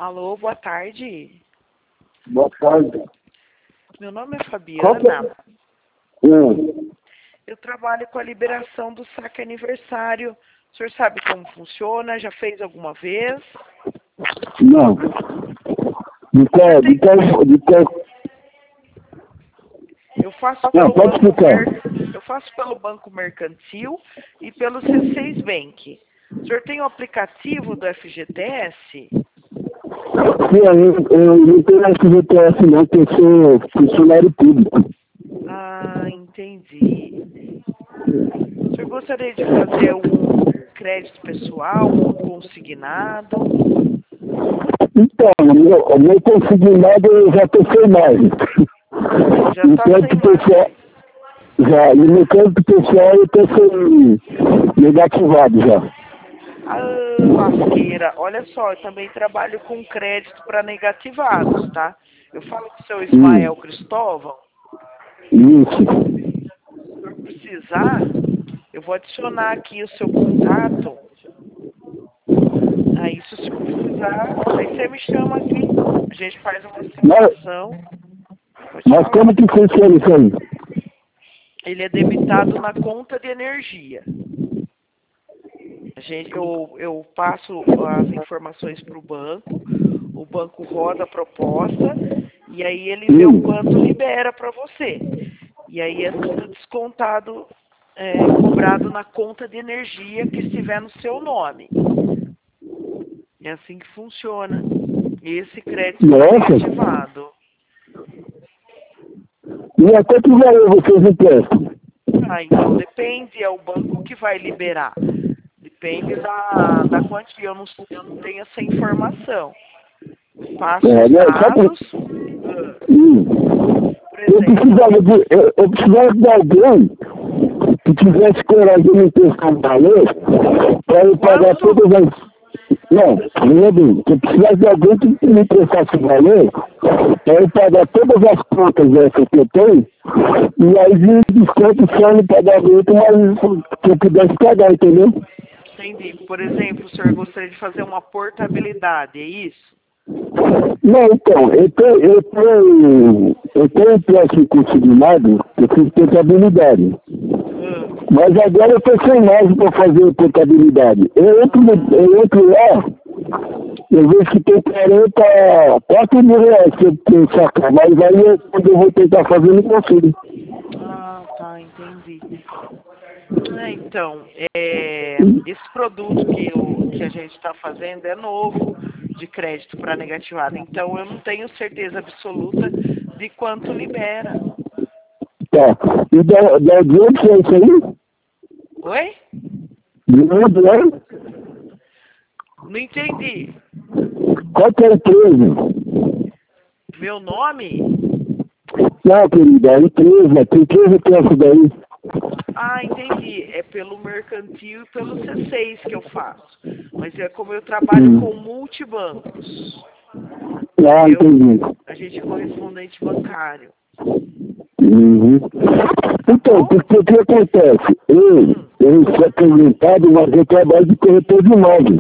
Alô, boa tarde. Boa tarde. Meu nome é Qual que Fabiana. é? Hum. Eu trabalho com a liberação do saque aniversário. O senhor sabe como funciona? Já fez alguma vez? Não. De qual? Eu faço Não, pelo pode explicar. eu faço pelo Banco Mercantil e pelo C6 Bank. O senhor tem o aplicativo do FGTS? Sim, eu não tenho FGTS não, porque eu sou funcionário público. Ah, entendi. O senhor gostaria de fazer um crédito pessoal, um consignado? Então, o meu consignado eu já estou sem mais. Já E está sem crédito pessoal, mais. já. E no crédito pessoal eu estou sem negativado já. Ah, lasqueira. Olha só, eu também trabalho com crédito para negativados, tá? Eu falo com o seu Ismael Cristóvão. Isso. Se eu precisar, eu vou adicionar aqui o seu contato. Aí, se o senhor precisar, aí você me chama aqui. A gente faz uma simulação. Pode Mas falar. como que funciona isso aí? Ele é debitado na conta de energia. Eu passo as informações para o banco roda a proposta, e aí ele vê o quanto libera para você. E aí é tudo descontado, cobrado na conta de energia que estiver no seu nome. É assim que funciona. Esse crédito Nossa. ativado. E até que valor vocês emprestam? Ah, então depende, é o banco que vai liberar. Depende da quantia, eu não tenho essa informação. Eu passo os Né? dados, por exemplo. Eu precisava de alguém que tivesse coragem de me prestar um valor para eu pagar Quanto? todas as... Não, veja bem, eu precisava de alguém que me prestasse valor para eu pagar todas as contas dessas que eu tenho e aí de desconto só no pagamento, mas que eu pudesse pagar, entendeu? Entendi. Por exemplo, o senhor gostaria de fazer uma portabilidade, é isso? Não, então, eu tenho um empréstimo consignado, eu fiz portabilidade. Mas agora eu estou sem mais para fazer portabilidade. Eu entro lá, eu vejo que tem 4 mil reais que eu tenho que sacar, mas aí quando eu vou tentar fazer, eu não consigo. Ah, tá, entendi. Então, esse produto que a gente está fazendo é novo, de crédito para negativado. Então, eu não tenho certeza absoluta de quanto libera. Tá. E de onde que é isso aí? Oi? De onde é? Não entendi. Qual que é a empresa? Meu nome? Não, querida, a empresa, que empresa que é essa daí? Ah, entendi. É pelo mercantil e pelo C6 que eu faço. Mas é como eu trabalho com multibancos. Ah, entendi. A gente é correspondente bancário. Uhum. Então, porque o que acontece? Eu sou aposentado, mas eu trabalho de corretor de imóveis.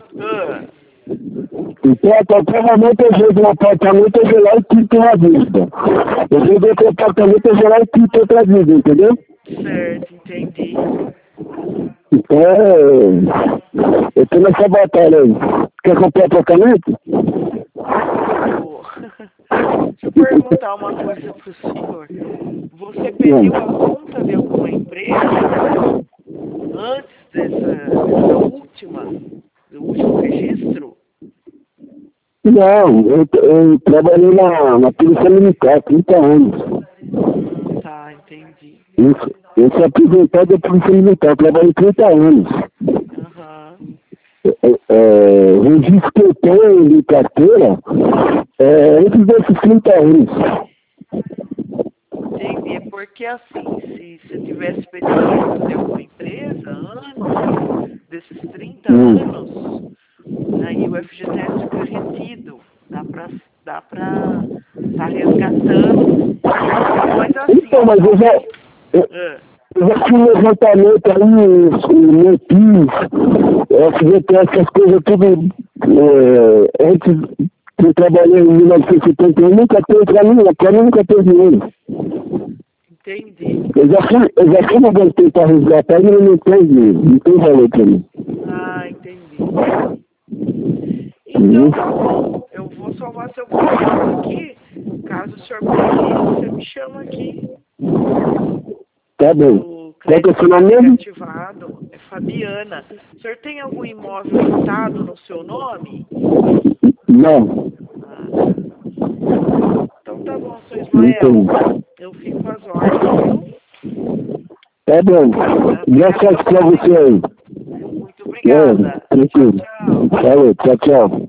Então, a qualquer momento eu vejo um apartamento, eu vou lá e quito uma dívida. Eu vejo outro apartamento, eu vou lá e quito outra dívida, entendeu? Certo, entendi. Então, eu tô nessa batalha aí. Quer comprar apartamento? Deixa eu perguntar uma coisa pro senhor. Você pediu a conta de alguma empresa antes do último registro? Não, eu trabalhei na Polícia Militar há 30 anos. Tá, entendi. Eu sou aposentado da Polícia Militar, trabalhei 30 anos. O registro que eu tenho de carteira é antes desses 30 anos. Entendi, é porque assim, se você tivesse pedido a conta de alguma empresa antes desses 30 anos, aí o FGTS fica retido. Dá pra tá resgatando. Mas assim, Então, mas eu já fiz um levantamento aí, o meu PIS, FGTS, essas coisas tudo Antes que eu trabalhei em 1971, nunca teve pra mim nunca teve dinheiro. Entendi. Eu já fui negociei para resgatar e não tem dinheiro, não tem valor para mim. Ah, entendi. Então, tá bom. Eu vou salvar seu contato aqui. Caso o senhor precise, você me chama aqui. Tá bom. O Qual que é o seu crédito nome? ativado é Fabiana. O senhor tem algum imóvel lotado no seu nome? Não. Então tá bom, seu Não Ismael. tem. Eu fico às ordens, viu? Tá bom. Graças pra você aí. Muito obrigada. Tranquilo. Tchau, tchau. Falou, tchau, tchau.